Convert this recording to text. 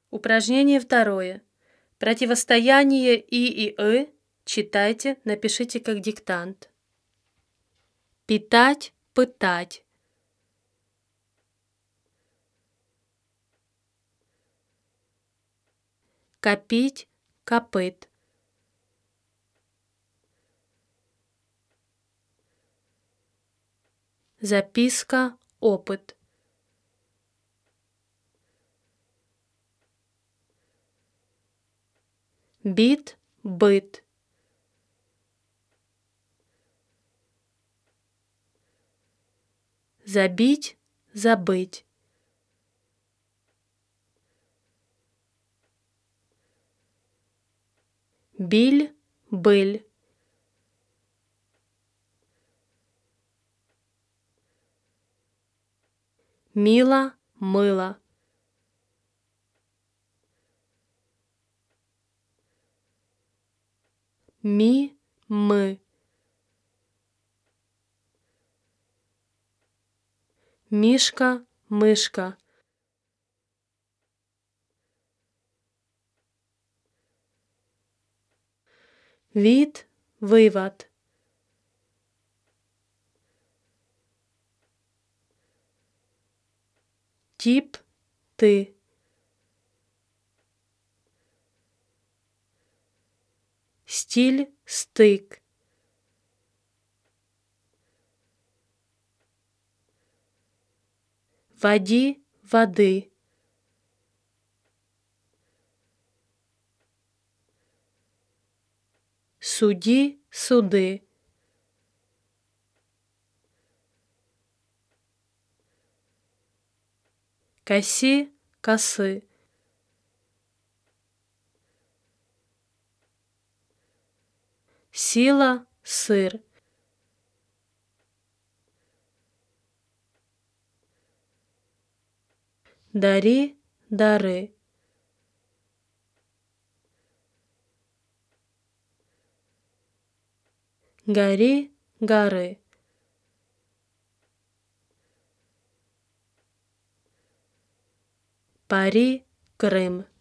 Упражнение второе. Противостояние и читайте, напишите как диктант. Питать, пытать. Копить, копыт. Записка, опыт. Бит, быт. Забить, забыть. Биль, быль. Мило, мыло. Ми, мы. Мишка, мышка. Вид, вывод. Тип, ты. Стиль, стык. Води, воды. Суди, суды. Коси, косы. Сила, сыр. Дари, дары. Гори, горы. Пари, Крым.